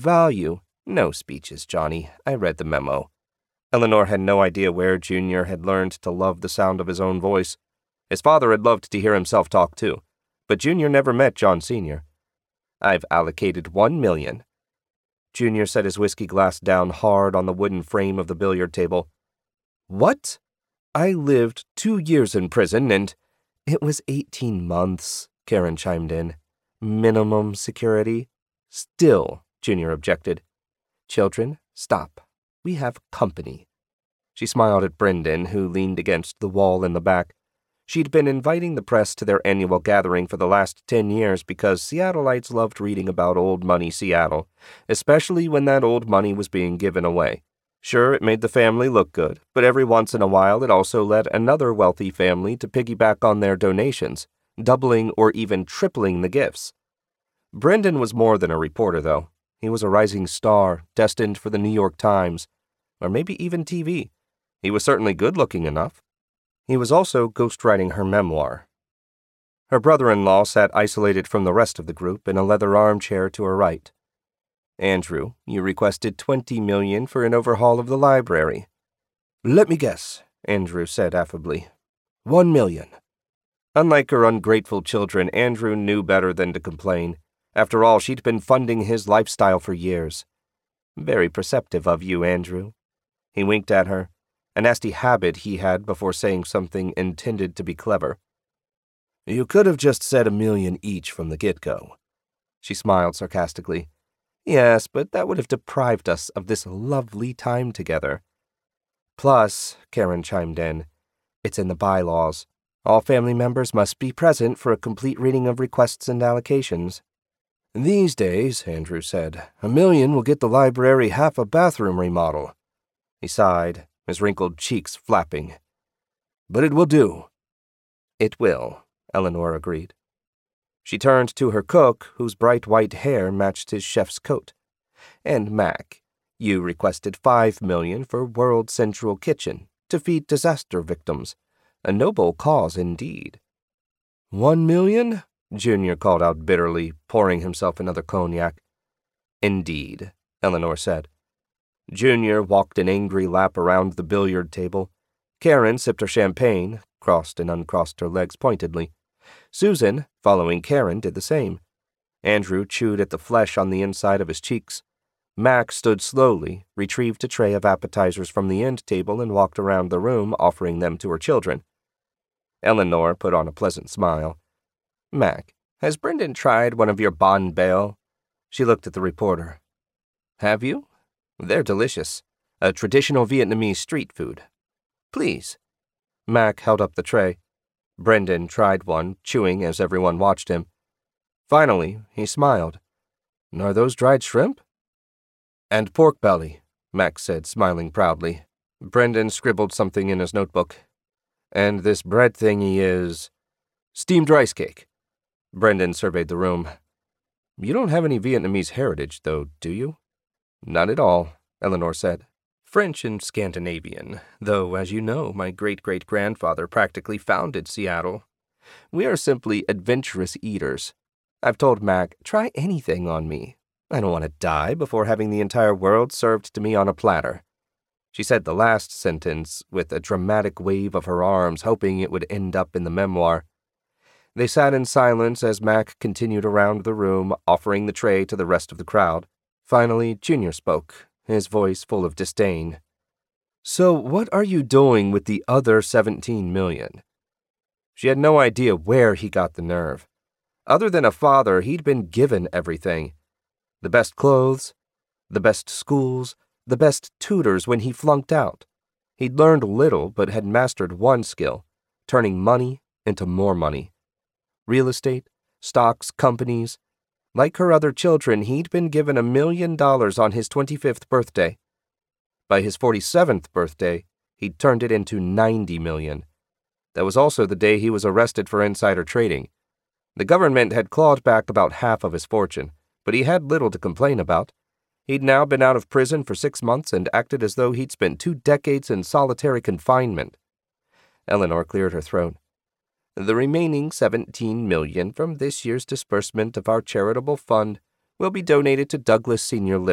Value. No speeches, Johnny. I read the memo. Eleanor had no idea where Junior had learned to love the sound of his own voice. His father had loved to hear himself talk too, but Junior never met John Sr. I've allocated $1 million. Junior set his whiskey glass down hard on the wooden frame of the billiard table. What? I lived 2 years in prison and— It was 18 months, Karen chimed in. Minimum security. Still, Junior objected. Children, stop. We have company. She smiled at Brendan, who leaned against the wall in the back. She'd been inviting the press to their annual gathering for the last 10 years because Seattleites loved reading about old money Seattle, especially when that old money was being given away. Sure, it made the family look good, but every once in a while it also led another wealthy family to piggyback on their donations, doubling or even tripling the gifts. Brendan was more than a reporter, though. He was a rising star, destined for the New York Times, or maybe even TV. He was certainly good-looking enough. He was also ghostwriting her memoir. Her brother-in-law sat isolated from the rest of the group in a leather armchair to her right. Andrew, you requested $20 million for an overhaul of the library. Let me guess, Andrew said affably. $1 million. Unlike her ungrateful children, Andrew knew better than to complain. After all, she'd been funding his lifestyle for years. Very perceptive of you, Andrew. He winked at her, a nasty habit he had before saying something intended to be clever. You could have just said $1 million each from the get-go. She smiled sarcastically. Yes, but that would have deprived us of this lovely time together. Plus, Karen chimed in, it's in the bylaws. All family members must be present for a complete reading of requests and allocations. These days, Andrew said, $1 million will get the library half a bathroom remodel. He sighed, his wrinkled cheeks flapping. But it will do. It will, Eleanor agreed. She turned to her cook, whose bright white hair matched his chef's coat. And Mac, you requested $5 million for World Central Kitchen to feed disaster victims. A noble cause indeed. $1 million? Junior called out bitterly, pouring himself another cognac. Indeed, Eleanor said. Junior walked an angry lap around the billiard table. Karen sipped her champagne, crossed and uncrossed her legs pointedly. Susan, following Karen, did the same. Andrew chewed at the flesh on the inside of his cheeks. Mac stood slowly, retrieved a tray of appetizers from the end table and walked around the room, offering them to her children. Eleanor put on a pleasant smile. Mac, has Brendan tried one of your bon belle? She looked at the reporter. Have you? They're delicious. A traditional Vietnamese street food. Please. Mac held up the tray. Brendan tried one, chewing as everyone watched him. Finally, he smiled. Are those dried shrimp? And pork belly, Mac said, smiling proudly. Brendan scribbled something in his notebook. And this bread thingy is steamed rice cake. Brendan surveyed the room. You don't have any Vietnamese heritage, though, do you? Not at all, Eleanor said. French and Scandinavian, though, as you know, my great-great-grandfather practically founded Seattle. We are simply adventurous eaters. I've told Mac, try anything on me. I don't want to die before having the entire world served to me on a platter. She said the last sentence with a dramatic wave of her arms, hoping it would end up in the memoir. They sat in silence as Mac continued around the room, offering the tray to the rest of the crowd. Finally, Junior spoke, his voice full of disdain. So what are you doing with the other $17 million? She had no idea where he got the nerve. Other than a father, he'd been given everything. The best clothes, the best schools, the best tutors when he flunked out. He'd learned little but had mastered one skill, turning money into more money. Real estate, stocks, companies. Like her other children, he'd been given $1 million on his 25th birthday. By his 47th birthday, he'd turned it into $90 million. That was also the day he was arrested for insider trading. The government had clawed back about half of his fortune, but he had little to complain about. He'd now been out of prison for 6 months and acted as though he'd spent 2 decades in solitary confinement. Eleanor cleared her throat. The remaining $17 million from this year's disbursement of our charitable fund will be donated to Douglas Senior Living.